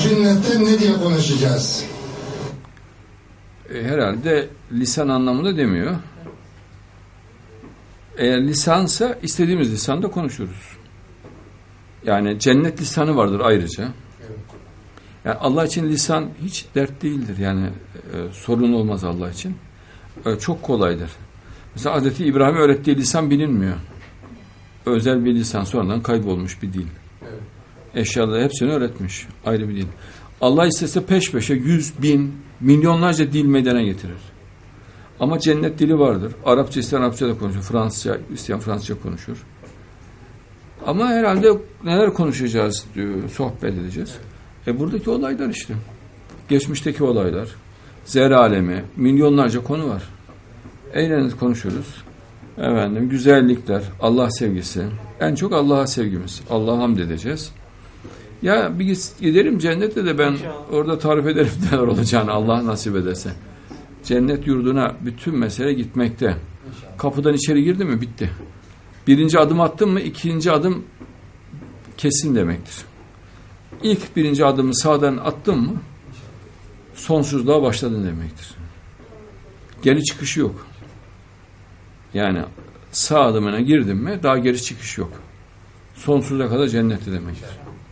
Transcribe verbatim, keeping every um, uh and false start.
cennette ne diye konuşacağız? E, herhalde lisan anlamında demiyor. Eğer lisansa istediğimiz lisanda konuşuruz. Yani cennet lisanı vardır ayrıca. Yani Allah için lisan hiç dert değildir. Yani e, sorun olmaz Allah için. E, çok kolaydır. Mesela Hazreti İbrahim öğrettiği lisan bilinmiyor. Özel bir lisan, sonradan kaybolmuş bir dil. Evet. Eşyaları hepsini öğretmiş. Ayrı bir dil. Allah istese peş peşe yüz, bin, milyonlarca dil meydana getirir. Ama cennet dili vardır. Arapça isteyen Arapça da konuşur. Fransızca isteyen Fransızca konuşur. Ama herhalde neler konuşacağız diyor, sohbet edeceğiz. E buradaki olaylar işte. Geçmişteki olaylar. Zer alemi, milyonlarca konu var. Eğlenir konuşuruz. Efendim, güzellikler, Allah sevgisi. En çok Allah'a sevgimiz. Allah'a hamd edeceğiz. Ya bir gidelim cennette de ben orada tarif ederim neler olacağını Allah nasip ederse. Cennet yurduna bütün mesele gitmekte. Kapıdan içeri girdi mi bitti. Birinci adım attın mı ikinci adım kesin demektir. İlk birinci adımı sağdan attın mı sonsuzluğa başladın demektir. Geri çıkışı yok. Yani sağ adımına girdin mi daha geri çıkış yok. Sonsuza kadar cennette demektir.